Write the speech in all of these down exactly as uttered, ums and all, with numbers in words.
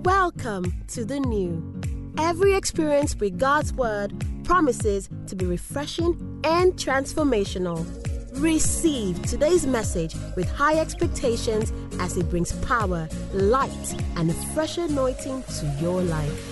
Welcome to the new. Every experience with God's Word promises to be refreshing and transformational. Receive today's message with high expectations as it brings power, light, and a fresh anointing to your life.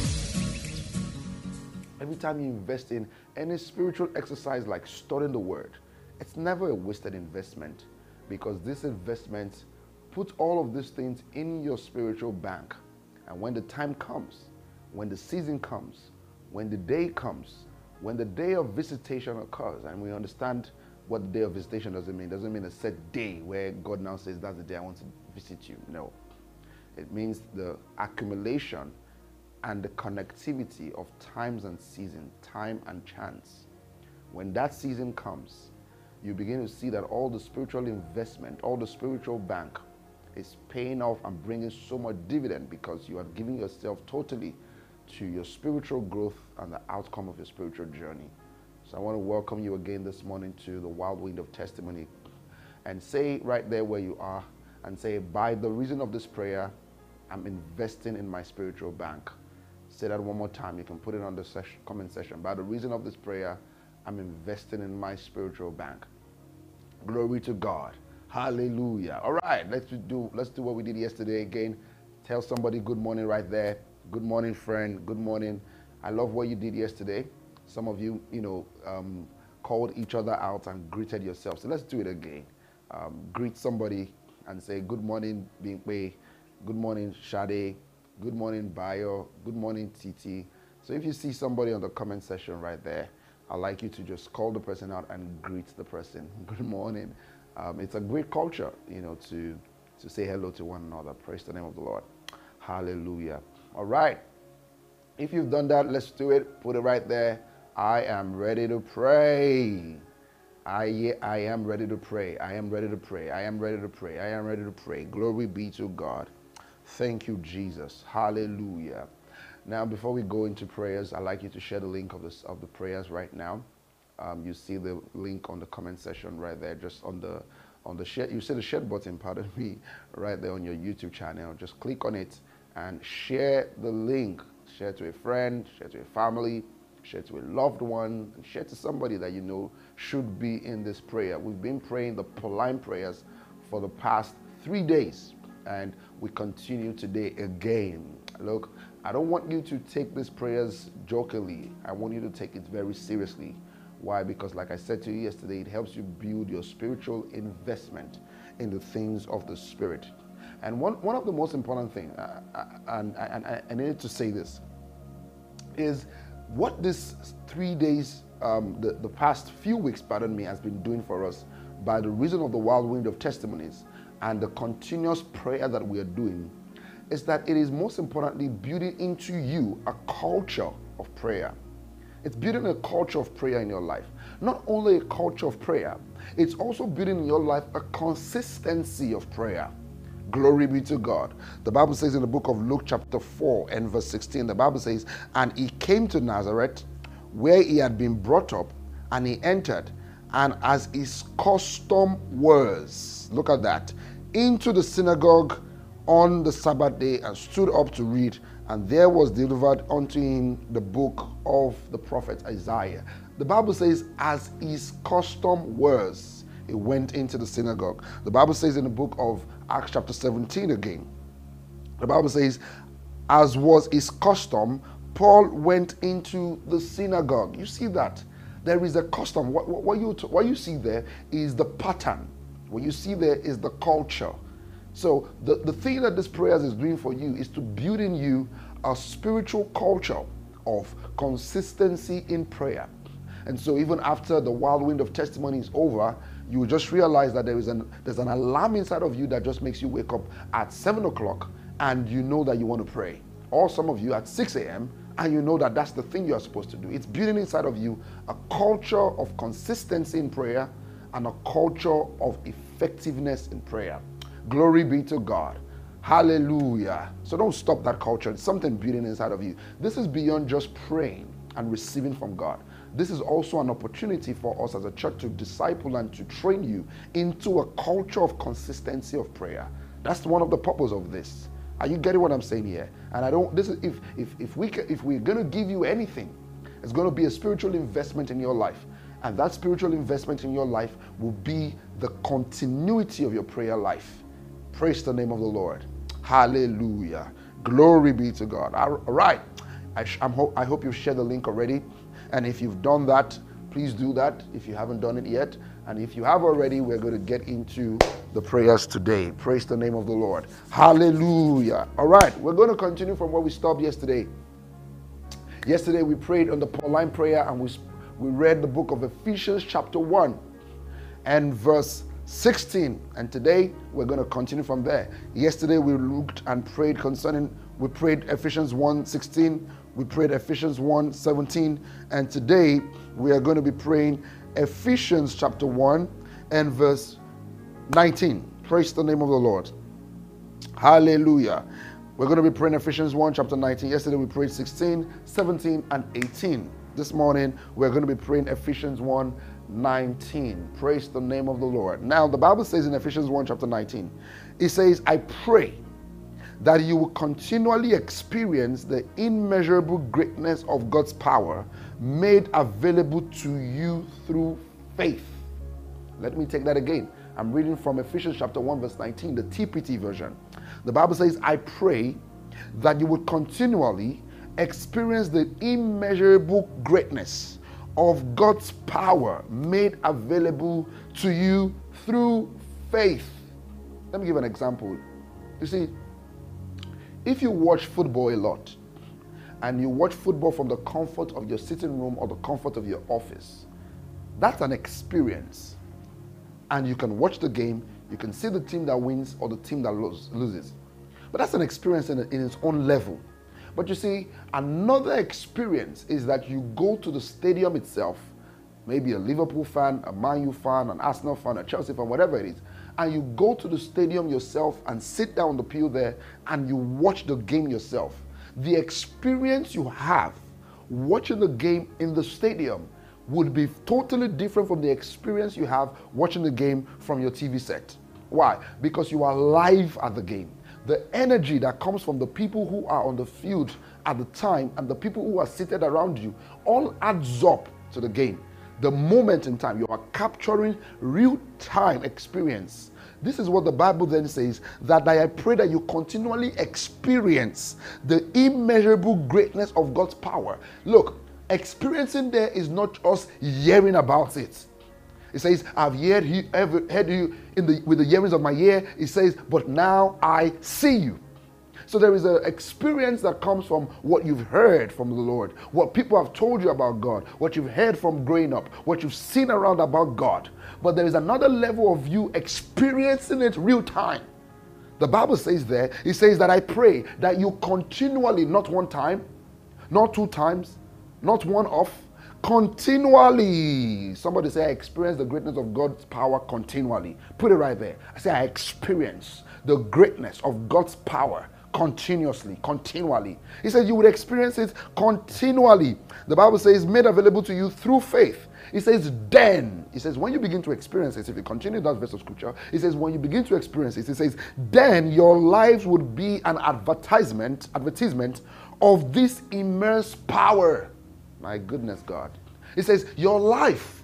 Every time you invest in any spiritual exercise like studying the Word, it's never a wasted investment, because this investment puts all of these things in your spiritual bank. And when the time comes, when the season comes, when the day comes, when the day of visitation occurs, and we understand what the day of visitation doesn't mean. It doesn't mean a set day where God now says, that's the day I want to visit you. No. It means the accumulation and the connectivity of times and season, time and chance. When that season comes, you begin to see that all the spiritual investment, all the spiritual bank is paying off and bringing so much dividend, because you are giving yourself totally to your spiritual growth and the outcome of your spiritual journey. So I want to welcome you again this morning to the Wild Wind of Testimony, and say right there where you are, and say, by the reason of this prayer, I'm investing in my spiritual bank. Say that one more time. You can put it on the session, comment section. By the reason of this prayer, I'm investing in my spiritual bank. Glory to God. Hallelujah. All right, let's do let's do what we did yesterday again. Tell somebody good morning right there. Good morning, friend. Good morning. I love what you did yesterday. Some of you, you know, um, called each other out and greeted yourself. So let's do it again. Um, greet somebody and say, good morning, Bingwe. Good morning, Shade. Good morning, Bayo. Good morning, Titi. So if you see somebody on the comment section right there, I'd like you to just call the person out and greet the person. Good morning. Um, it's a great culture, you know, to, to say hello to one another. Praise the name of the Lord. Hallelujah. All right. If you've done that, let's do it. Put it right there. I am ready to pray. I, I am ready to pray. I am ready to pray. I am ready to pray. I am ready to pray. Glory be to God. Thank you, Jesus. Hallelujah. Now, before we go into prayers, I'd like you to share the link of, this, of the prayers right now. Um, you see the link on the comment section right there, just on the on the share. You see the share button, pardon me, right there on your YouTube channel. Just click on it and share the link. Share to a friend, share to a family, share to a loved one, and share to somebody that you know should be in this prayer. We've been praying the Pauline prayers for the past three days, and we continue today again. Look, I don't want you to take these prayers jokingly. I want you to take it very seriously. Why? Because like I said to you yesterday, it helps you build your spiritual investment in the things of the Spirit. And one, one of the most important things, uh, and, and, and I needed to say this, is what this three days, um, the, the past few weeks, pardon me, has been doing for us by the reason of the Wild Wind of Testimonies and the continuous prayer that we are doing, is that it is most importantly building into you a culture of prayer. It's building a culture of prayer in your life. Not only a culture of prayer, it's also building in your life a consistency of prayer. Glory be to God. The Bible says in the book of Luke chapter four and verse sixteen, the Bible says, and he came to Nazareth, where he had been brought up, and he entered, and as his custom was, look at that, into the synagogue on the Sabbath day, and stood up to read. And there was delivered unto him the book of the prophet Isaiah. The Bible says, as his custom was, he went into the synagogue. The Bible says in the book of Acts chapter seventeen again, the Bible says, as was his custom, Paul went into the synagogue. You see that? There is a custom. What, what, what, you, what you see there is the pattern. What you see there is the culture. So the, the thing that this prayer is doing for you is to build in you a spiritual culture of consistency in prayer. And so even after the Wild Wind of Testimony is over, you will just realize that there is an there's an alarm inside of you that just makes you wake up at seven o'clock and you know that you want to pray. Or some of you at six a.m. and you know that that's the thing you are supposed to do. It's building inside of you a culture of consistency in prayer and a culture of effectiveness in prayer. Glory be to God. Hallelujah. So don't stop that culture. It's something building inside of you. This is beyond just praying and receiving from God. This is also an opportunity for us as a church to disciple and to train you into a culture of consistency of prayer. That's one of the purpose of this. Are you getting what I'm saying here? And I don't, this is, if, if, if, we can, if we're going to give you anything, it's going to be a spiritual investment in your life. And that spiritual investment in your life will be the continuity of your prayer life. Praise the name of the Lord. Hallelujah. Glory be to God. All right. I, sh- I'm ho- I hope you've shared the link already. And if you've done that, please do that if you haven't done it yet. And if you have already, we're going to get into the prayers today. Praise the name of the Lord. Hallelujah. All right. We're going to continue from where we stopped yesterday. Yesterday we prayed on the Pauline prayer, and we, we read the book of Ephesians chapter one and verse sixteen. And today we're going to continue from there. Yesterday we looked and prayed concerning, we prayed Ephesians one sixteen, we prayed Ephesians one seventeen, and today we are going to be praying Ephesians chapter one and verse nineteen. Praise the name of the Lord. Hallelujah. We're going to be praying Ephesians one chapter nineteen. Yesterday we prayed sixteen, seventeen, and eighteen. This morning we're going to be praying Ephesians one nineteen. Praise the name of the Lord. Now the Bible says in Ephesians one chapter nineteen, it says, I pray that you will continually experience the immeasurable greatness of God's power made available to you through faith. Let me take that again. I'm reading from Ephesians chapter one verse nineteen, the T P T version. The Bible says, I pray that you would continually experience the immeasurable greatness of God's power made available to you through faith. Let me give an example. You see, if you watch football a lot, and you watch football from the comfort of your sitting room or the comfort of your office, that's an experience. And you can watch the game, you can see the team that wins or the team that loses. But that's an experience in, in its own level. But you see, another experience is that you go to the stadium itself, maybe a Liverpool fan, a Man U fan, an Arsenal fan, a Chelsea fan, whatever it is, and you go to the stadium yourself and sit down on the pew there and you watch the game yourself. The experience you have watching the game in the stadium would be totally different from the experience you have watching the game from your T V set. Why? Because you are live at the game. The energy that comes from the people who are on the field at the time and the people who are seated around you all adds up to the game. The moment in time, you are capturing real-time experience. This is what the Bible then says, that I pray that you continually experience the immeasurable greatness of God's power. Look, experiencing there is not just hearing about it. It says, I've heard, he, ever, heard you in the, with the hearings of my ear. It says, but now I see you. So there is an experience that comes from what you've heard from the Lord, what people have told you about God, what you've heard from growing up, what you've seen around about God. But there is another level of you experiencing it real time. The Bible says there, it says that I pray that you continually, not one time, not two times, not one off, continually. Somebody say, I experience the greatness of God's power continually. Put it right there. I say, I experience the greatness of God's power continuously, continually. He says you would experience it continually. The Bible says made available to you through faith. He says then, he says when you begin to experience it, if you continue that verse of scripture, he says when you begin to experience it, he says then your lives would be an advertisement, advertisement of this immense power. My goodness, God. He says your life,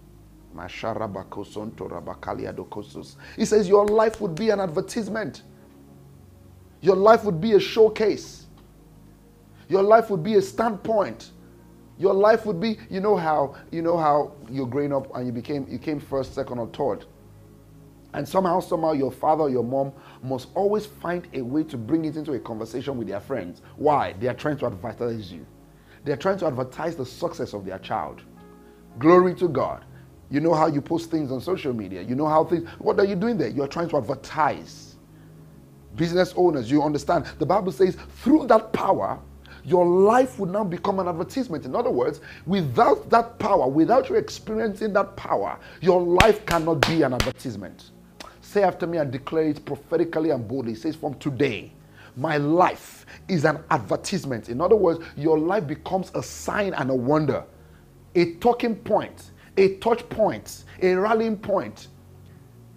he says your life would be an advertisement. Your life would be a showcase. Your life would be a standpoint. Your life would be, you know how, you know how you're growing up and you became, you came first, second, or third. And somehow, somehow your father or your mom must always find a way to bring it into a conversation with their friends. Why? They are trying to advertise you. They are trying to advertise the success of their child. Glory to God. You know how you post things on social media. You know how things, what are you doing there? You are trying to advertise. Business owners, you understand. The Bible says through that power, your life would now become an advertisement. In other words, without that power, without you experiencing that power, your life cannot be an advertisement. Say after me and declare it prophetically and boldly. It says from today, my life is an advertisement. In other words, your life becomes a sign and a wonder, a talking point, a touch point, a rallying point,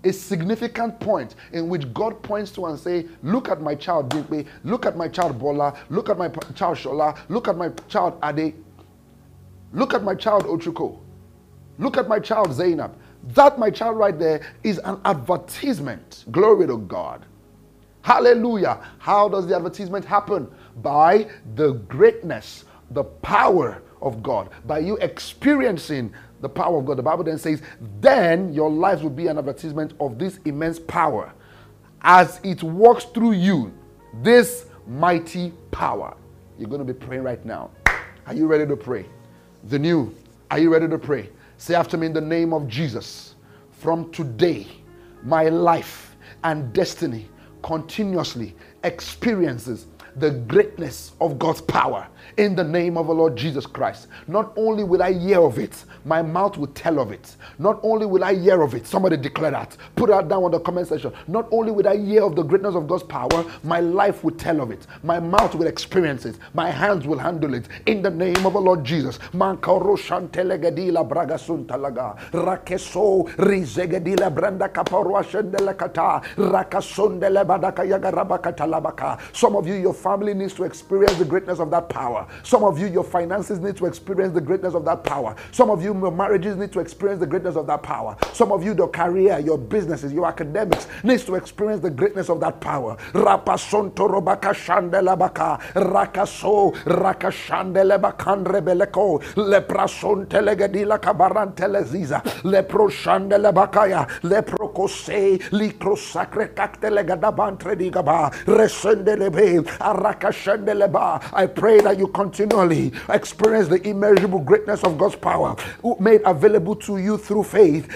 a significant point in which God points to and say, look at my child Bimpe, look at my child Bola, look at my child Shola, look at my child Ade, look at my child Ochuko, look at my child Zainab. That my child right there is an advertisement. Glory to God. Hallelujah. How does the advertisement happen? By the greatness, the power of God. By you experiencing the power of God. The Bible then says, then your lives will be an advertisement of this immense power as it works through you, this mighty power. You're going to be praying right now. Are you ready to pray? The new, are you ready to pray? Say after me, in the name of Jesus. From today, my life and destiny continuously experiences the greatness of God's power in the name of the Lord Jesus Christ. Not only will I hear of it, my mouth will tell of it. Not only will I hear of it, somebody declare that. Put that down on the comment section. Not only will I hear of the greatness of God's power, my life will tell of it. My mouth will experience it. My hands will handle it in the name of the Lord Jesus. Mankaro shantelegadila bragasuntalaga rakeso rizegadila branda kaparwa shendelekata rakasundele badaka yagarabakatalabaka. Some of you, your family needs to experience the greatness of that power. Some of you, your finances need to experience the greatness of that power. Some of you, your marriages need to experience the greatness of that power. Some of you, your career, your businesses, your academics needs to experience the greatness of that power. Rapasonto robaka shandelabaka rakaso rakashandelebakandre beleko leprasonte legadila kabarante leziza lepro shandelebakaya leprokose likrosakre kakte legadabantre digaba resendelebe. I pray that you continually experience the immeasurable greatness of God's power made available to you through faith.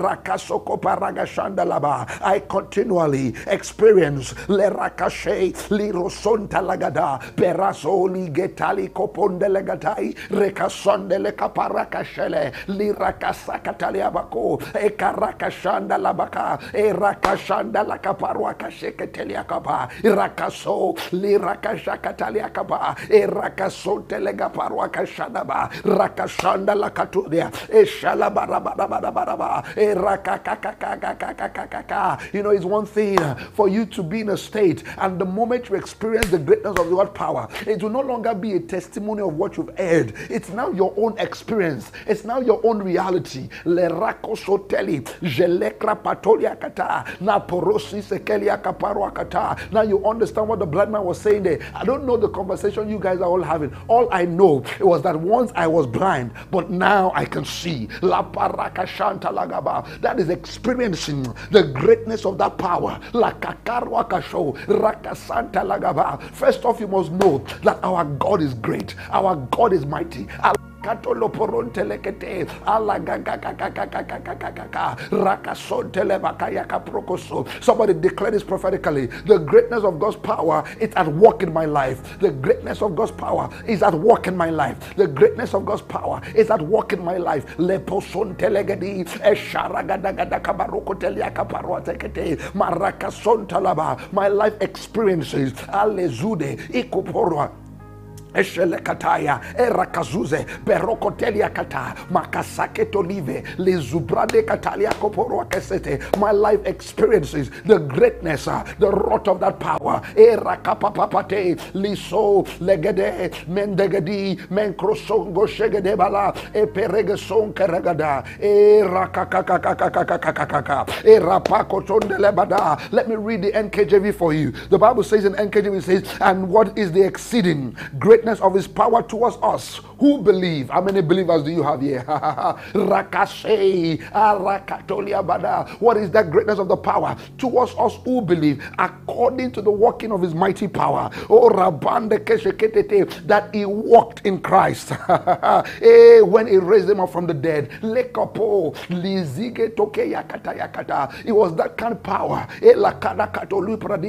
I continually experience Lirakashakataliakaba, Erakasotelega Parwakashadaba, Rakashanda Lakatudia, Eshalabarabarabarabaraba, Erakakakakakakakakaka. You know, it's one thing for you to be in a state, and the moment you experience the greatness of God's power, it will no longer be a testimony of what you've heard. It's now your own experience. It's now your own reality. Lerakosoteli, Jelekra Patoliakata, Naporosi Sekelia Kaparwakata. Now you understand what the blind man was saying there. I don't know the conversation you guys are all having. All I know it was that once I was blind, but now I can see. La paraka shanta lagaba. That is experiencing the greatness of that power. La kakarwa kasho rakasanta lagaba. First off, you must know that our God is great. Our God is mighty. Somebody declare this prophetically. The greatness of God's power is at work in my life. The greatness of God's power is at work in my life. The greatness of God's power is at work in my life. My life experiences Eshelekataya, Erakazuze, Berokotelia Kata, Makasake Tolive, Lizubrade Katalia Koporo Kesete. My life experiences the greatness, uh, the wrath of that power. Erakapapapate, Liso, Legede, Mendegedi, Menkrosongo Shegedebala, Eperegeson Keregada, Erakakakakakakakakaka, Erapakotondelebada. Let me read the N K J V for you. The Bible says in N K J V, it says, and what is the exceeding great of his power towards us who believe? How many believers do you have here? What is that greatness of the power towards us who believe, according to the working of his mighty power? Oh, that he walked in Christ when he raised him up from the dead. It was that kind of power.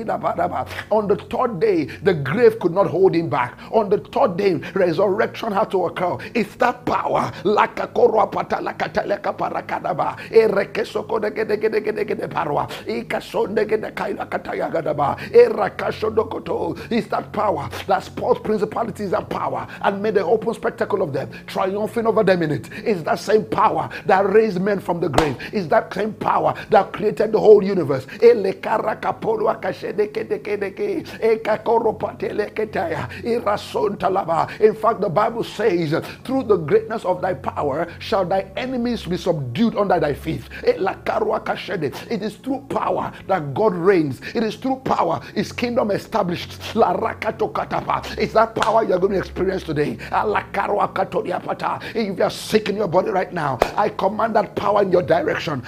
On the third day, the grave could not hold him back. On the third day, resurrection had to to occur. It's that power. Lakakorwa patalakataleka parakadaba. Erekesoko de gede gede gede gede parwa. Ikasonde gede kaila katayagadaba. Erakashodokoto. It's that power that spoils principalities and power and made an open spectacle of them, triumphing over them in it. It's that same power that raised men from the grave. It's that same power that created the whole universe. In fact, the Bible says, through the greatness of thy power shall thy enemies be subdued under thy feet. It is through power that God reigns. It is through power his kingdom established. It's that power you're going to experience today. If you are sick in your body right now, I command that power in your direction.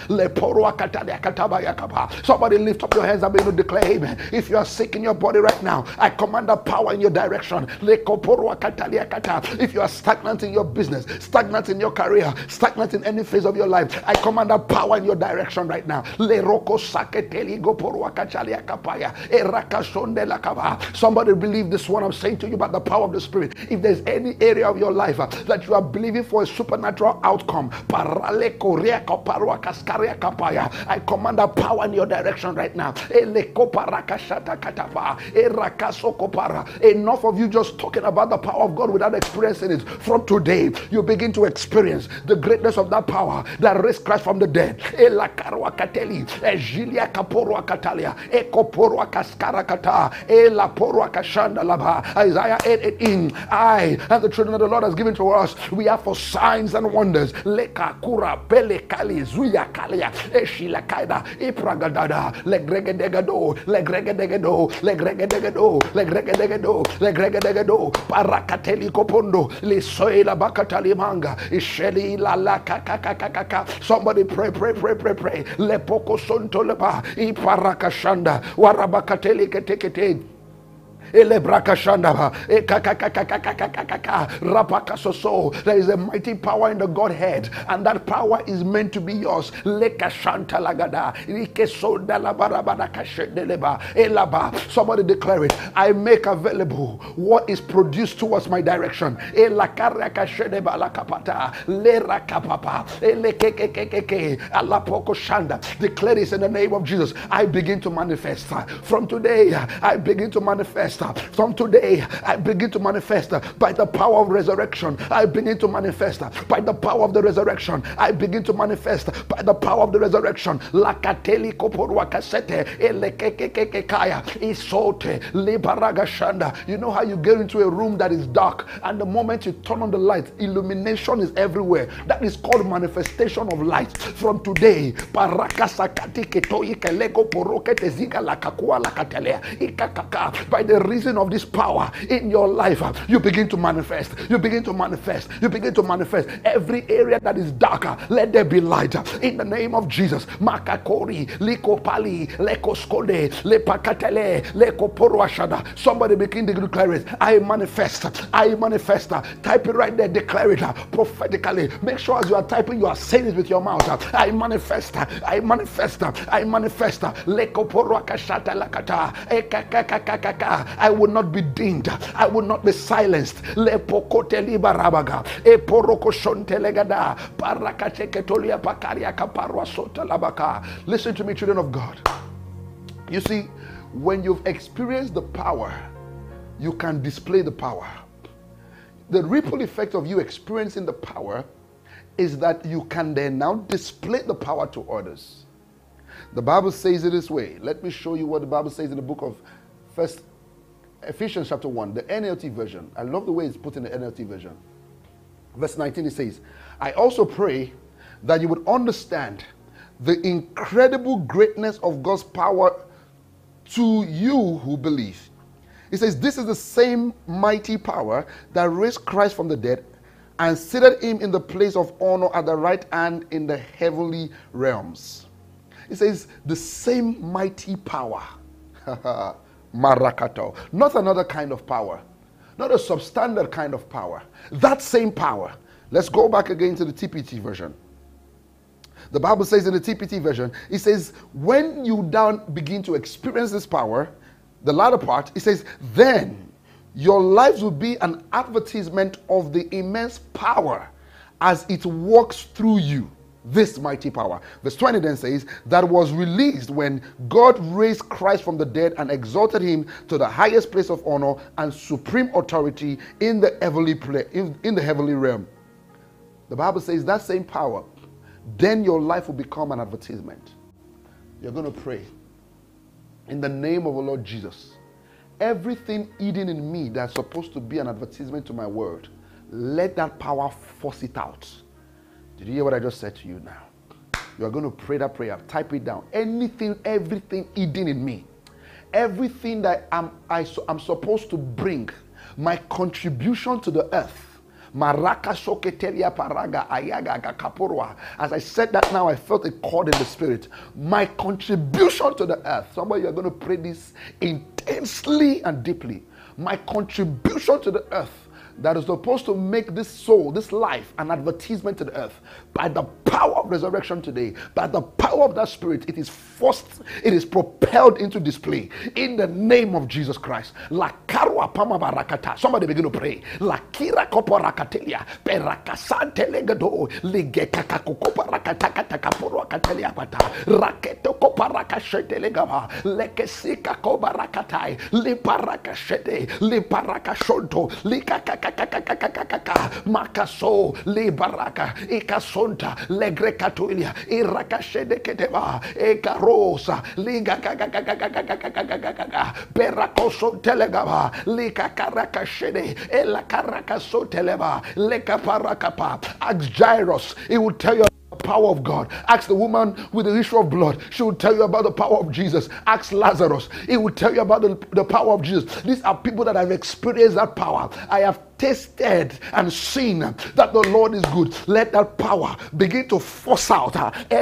Somebody lift up your hands and begin to declare amen. If you are sick in your body right now, I command that power in your direction. If you are stagnant in your business, stagnant in your career, stagnant in any phase of your life, I command that power in your direction right now. Somebody believe this one I'm saying to you about the power of the Spirit. If there's any area of your life uh, that you are believing for a supernatural outcome, I command that power in your direction right now. Enough of you just talking about the power of God without experiencing it. From today, you begin to experience the greatness of that power that raised Christ from the dead. Isaiah eight eighteen. I and the children of the Lord has given to us. We are for signs and wonders. Lekakura pelekali zuyakalia eshilakaida ipragadada legregedegado legregedegado legregedegado legregedegado legregedegado parakateli kopondo lisoila bakatali manga isheli la la kakakakaka. Somebody pray, pray, pray, pray, pray. Lepoko sontoleba iparakashanda warabakateli ketekete. There is a mighty power in the Godhead, and that power is meant to be yours. Somebody declare it. I make available what is produced towards my direction. Declare this in the name of Jesus. I begin to manifest. From today, I begin to manifest. From today, I begin to manifest by the power of resurrection. I begin to manifest by the power of the resurrection. I begin to manifest by the power of the resurrection. Lakateli koporwa kasete elekekekekekaya isote libaragashanda. You know how you get into a room that is dark, and the moment you turn on the light, illumination is everywhere. That is called manifestation of light. From today, parakasakati ketoyi keleko porokete ziga lakakua lakatelea ikakaka. By the reason of this power in your life, you begin to manifest. You begin to manifest. You begin to manifest. Every area that is darker, let there be light. In the name of Jesus. Makakori, likopali, lekoskode, lepakatele, lekoporwashada. Somebody begin to declare it. I manifest. I manifest. Type it right there. Declare it prophetically. Make sure as you are typing, you are saying it with your mouth. I manifest. I manifest. I manifest. Lekoporwakashata lakata. Ekakakakaka. I will not be dimmed. I will not be silenced. Listen to me, children of God. You see, when you've experienced the power, you can display the power. The ripple effect of you experiencing the power is that you can then now display the power to others. The Bible says it this way. Let me show you what the Bible says in the book of First Ephesians chapter one, the N L T version. I love the way it's put in the N L T version. Verse nineteen, it says, I also pray that you would understand the incredible greatness of God's power to you who believe. It says, this is the same mighty power that raised Christ from the dead and seated him in the place of honor at the right hand in the heavenly realms. It says, the same mighty power. Marakato. Not another kind of power. Not a substandard kind of power. That same power. Let's go back again to the T P T version. The Bible says in the T P T version, it says, when you down begin to experience this power, the latter part, it says, then Your lives will be an advertisement of the immense power as it works through you. This mighty power. Verse twenty then says, that was released when God raised Christ from the dead and exalted him to the highest place of honor and supreme authority in the heavenly play, in, in the heavenly realm. The Bible says that same power, then your life will become an advertisement. You're going to pray in the name of the Lord Jesus. Everything hidden in me that's supposed to be an advertisement to my word, let that power force it out. Did you hear what I just said to you now? You are going to pray that prayer. Type it down. Anything, everything hidden in me, everything that I'm, I, I'm supposed to bring, my contribution to the earth. As I said that now, I felt a chord in the spirit. My contribution to the earth. Somebody, you're going to pray this intensely and deeply. My contribution to the earth, that is supposed to make this soul, this life, an advertisement to the earth. By the power of resurrection today, by the power of that spirit, it is forced, it is propelled into display in the name of Jesus Christ. La karwa pama barakata. Somebody begin to pray. La kira kopo rakatelia perakasante legado ligeka kopo rakataka takaporo katelia pata raketo kopo rakashete legaba lekesika kopo rakatai liparakashete liparakashonto likaka makaso libaraka ikasonta legrekatulia irakashede keteba ekarosa liga perakoso telegaba likakarakashede elakarakaso teleba lekaparakapa. Ask Jairus, he will tell you the power of God. Ask the woman with the issue of blood, she will tell you about the power of Jesus. Ask Lazarus, he will tell you about the, the power of Jesus. These are people that have experienced that power. I have tasted and seen that the Lord is good. Let that power begin to force out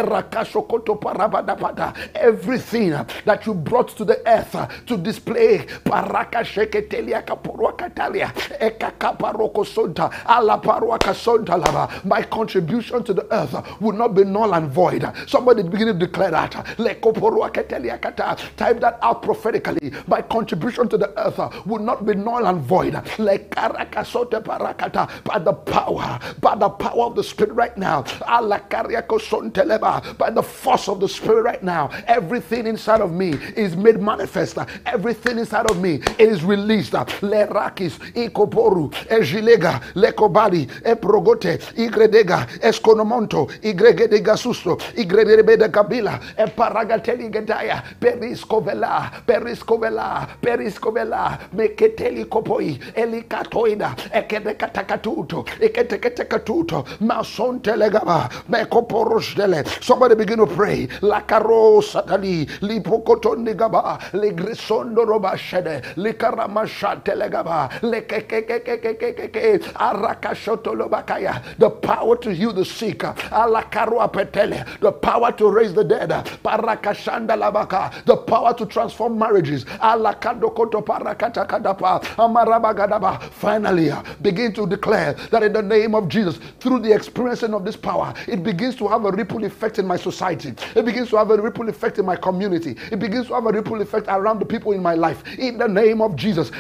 everything that you brought to the earth to display. My contribution to the earth would not be null and void. Somebody begin to declare that. Type that out prophetically. My contribution to the earth would not be null and void. By the power, by the power of the Spirit right now, by the force of the Spirit right now, everything inside of me is made manifest. Everything inside of me is released. Lerakis, Ikoporu, Ejilega, Lekobali, Eprogote, Igredega, Esconomonto, Igregedega Susto, Igredebeda Kabila, Eparagateli Gedaya, Periscovela, Periscovela, Periscovela, Meketeli Kopoi, Elikatoida. Somebody begin to pray. La carosa dali, lipocoton gaba, le grisondo roba shede, le caramasha telegaba, le kekekekekekeke, arakashoto lobakaya. The power to heal the sick, ala carua petele, the power to raise the dead, parakashanda labaka, the power to transform marriages, ala kadokoto parakata kadapa, amarabagadaba. Finally, begin to declare that in the name of Jesus, through the experiencing of this power, it begins to have a ripple effect in my society. It begins to have a ripple effect in my community. It begins to have a ripple effect around the people in my life. In the name of Jesus.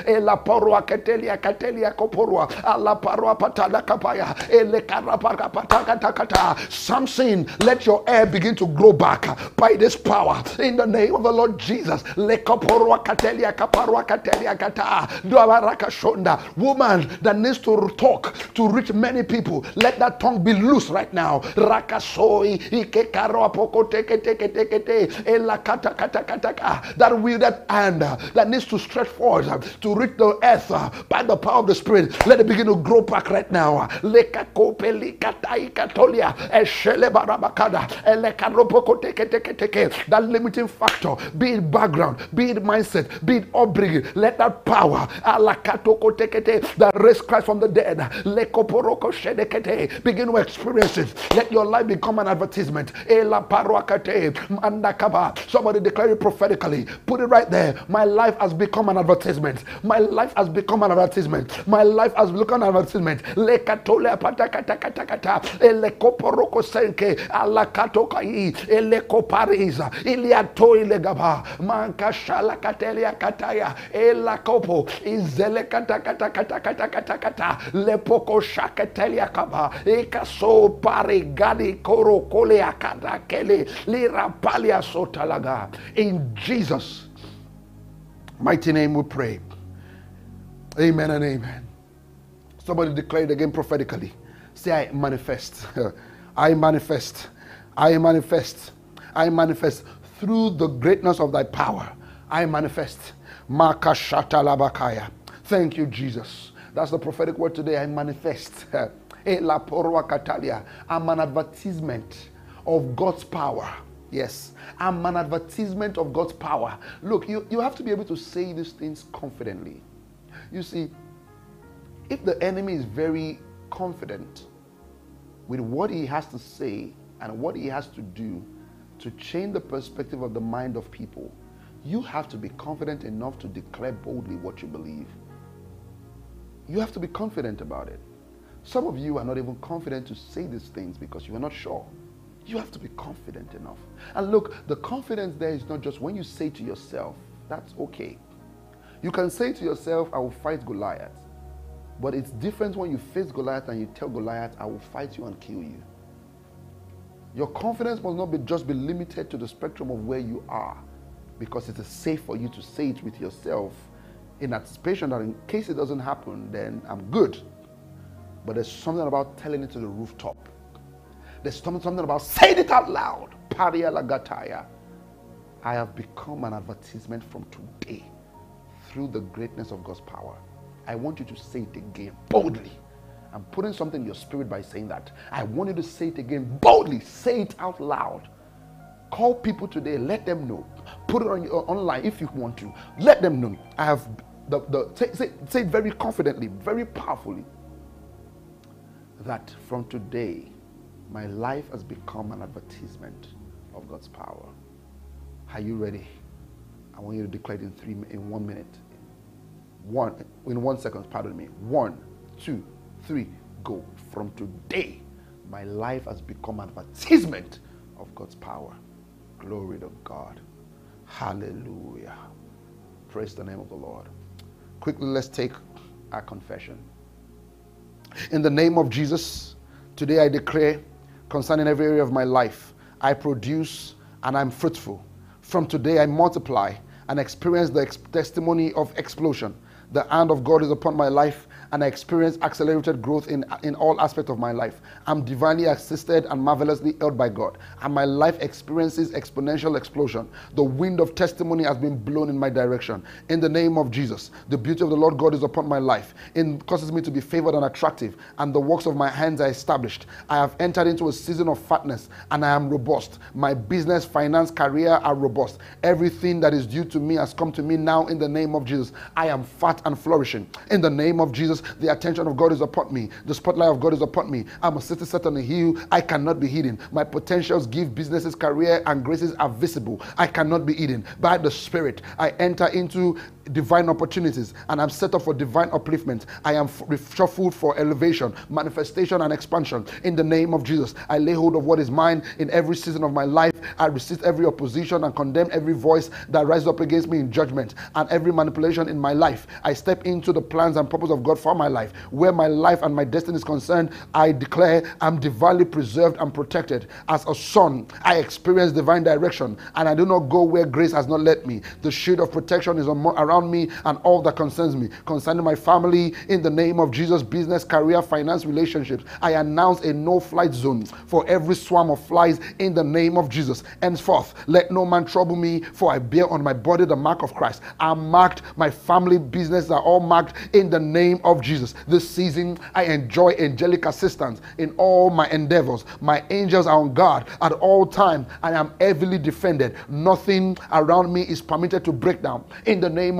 Something, let your air begin to grow back by this power. In the name of the Lord Jesus. Woman that needs to talk to reach many people, let that tongue be loose right now. That will, that hand that needs to stretch forward to reach the earth by the power of the Spirit, let it begin to grow back right now. That limiting factor, be it background, be it mindset, be it upbringing, let that power that raise Christ from the dead. Begin to experience it. Let your life become an advertisement. Somebody declare it prophetically. Put it right there. My life has become an advertisement. My life has become an advertisement. My life has become an advertisement. Mankashala katelia kataya ela kopo izele kata kata kata kata kata kata lepoko shakatelia kaba ekaso pare gadi koro kole akata kele lira palia sotalaga. In Jesus' mighty name we pray. Amen and amen. Somebody declare it again prophetically. Say, I manifest. I manifest. I manifest. I manifest. Through the greatness of thy power, I manifest. Thank you, Jesus. That's the prophetic word today. I manifest. I'm an advertisement of God's power. Yes, I'm an advertisement of God's power. Look, you, you have to be able to say these things confidently. You see, if the enemy is very confident with what he has to say and what he has to do to change the perspective of the mind of people, you have to be confident enough to declare boldly what you believe. You have to be confident about it. Some of you are not even confident to say these things because you are not sure. You have to be confident enough. And look, the confidence there is not just when you say to yourself, that's okay. You can say to yourself, I will fight Goliath. But it's different when you face Goliath and you tell Goliath, I will fight you and kill you. Your confidence must not be just be limited to the spectrum of where you are, because it is safe for you to say it with yourself in anticipation that in case it doesn't happen, then I'm good. But there's something about telling it to the rooftop. There's something about saying it out loud. Paria lagataya. I have become an advertisement from today through the greatness of God's power. I want you to say it again boldly. I'm putting something in your spirit by saying that. I want you to say it again boldly. Say it out loud. Call people today. Let them know. Put it on your online if you want to. Let them know. I have the, the say, say, say it very confidently, very powerfully, that from today, my life has become an advertisement of God's power. Are you ready? I want you to declare it in three in one minute. One in one second. Pardon me. One, two, three. Go. From today, my life has become an advertisement of God's power. Glory to God. Hallelujah. Praise the name of the Lord. Quickly, let's take our confession. In the name of Jesus, today I declare concerning every area of my life, I produce and I'm fruitful. From today I multiply and experience the ex- testimony of explosion. The hand of God is upon my life, and I experience accelerated growth in, in all aspects of my life. I'm divinely assisted and marvelously held by God, and my life experiences exponential explosion. The wind of testimony has been blown in my direction. In the name of Jesus, the beauty of the Lord God is upon my life. It causes me to be favored and attractive, and the works of my hands are established. I have entered into a season of fatness, and I am robust. My business, finance, career are robust. Everything that is due to me has come to me now in the name of Jesus. I am fat and flourishing. In the name of Jesus, the attention of God is upon me. The spotlight of God is upon me. I'm a city set on a hill. I cannot be hidden. My potentials, gifts, businesses, career, and graces are visible. I cannot be hidden. By the Spirit, I enter into divine opportunities, and I'm set up for divine upliftment. I am reshuffled for elevation, manifestation, and expansion. In the name of Jesus, I lay hold of what is mine in every season of my life. I resist every opposition and condemn every voice that rises up against me in judgment and every manipulation in my life. I step into the plans and purpose of God for my life. Where my life and my destiny is concerned, I declare I'm divinely preserved and protected. As a son, I experience divine direction, and I do not go where grace has not led me. The shield of protection is on, around me and all that concerns me. Concerning my family, in the name of Jesus, business, career, finance, relationships, I announce a no-flight zone for every swarm of flies in the name of Jesus. Henceforth, let no man trouble me, for I bear on my body the mark of Christ. I'm marked. My family, business are all marked in the name of Jesus. This season, I enjoy angelic assistance in all my endeavors. My angels are on guard at all times. I am heavily defended. Nothing around me is permitted to break down. In the name of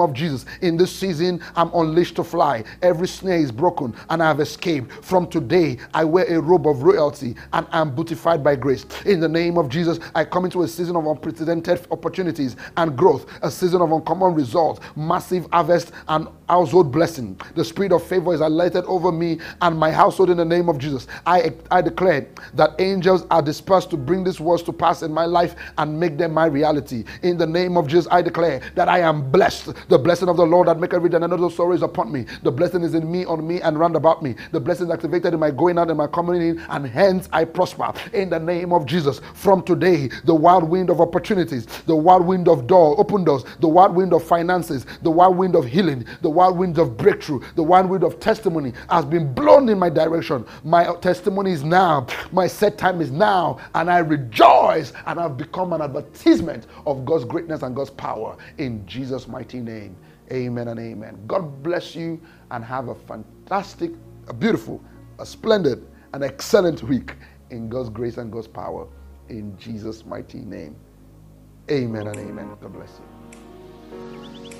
of Jesus. In this season, I'm unleashed to fly. Every snare is broken and I have escaped. From today, I wear a robe of royalty and I'm beautified by grace. In the name of Jesus, I come into a season of unprecedented opportunities and growth, a season of uncommon results, massive harvest and household blessing. The spirit of favor is highlighted over me and my household in the name of Jesus. I, I declare that angels are dispersed to bring these words to pass in my life and make them my reality. In the name of Jesus, I declare that I am blessed. The blessing of the Lord that make every day another sorrow is upon me. The blessing is in me, on me, and round about me. The blessing is activated in my going out and my coming in, and hence I prosper. In the name of Jesus, from today, the wild wind of opportunities, the wild wind of door, open doors, the wild wind of finances, the wild wind of healing, the wild wind of breakthrough, the wild wind of testimony has been blown in my direction. My testimony is now. My set time is now, and I rejoice, and I've become an advertisement of God's greatness and God's power in Jesus' mighty name. Amen and amen. God bless you and have a fantastic, a beautiful, a splendid, and excellent week in God's grace and God's power in Jesus' mighty name. Amen and amen. God bless you.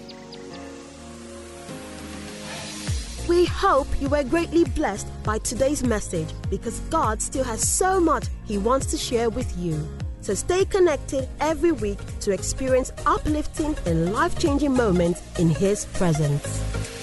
We hope you were greatly blessed by today's message, because God still has so much He wants to share with you. So stay connected every week to experience uplifting and life-changing moments in His presence.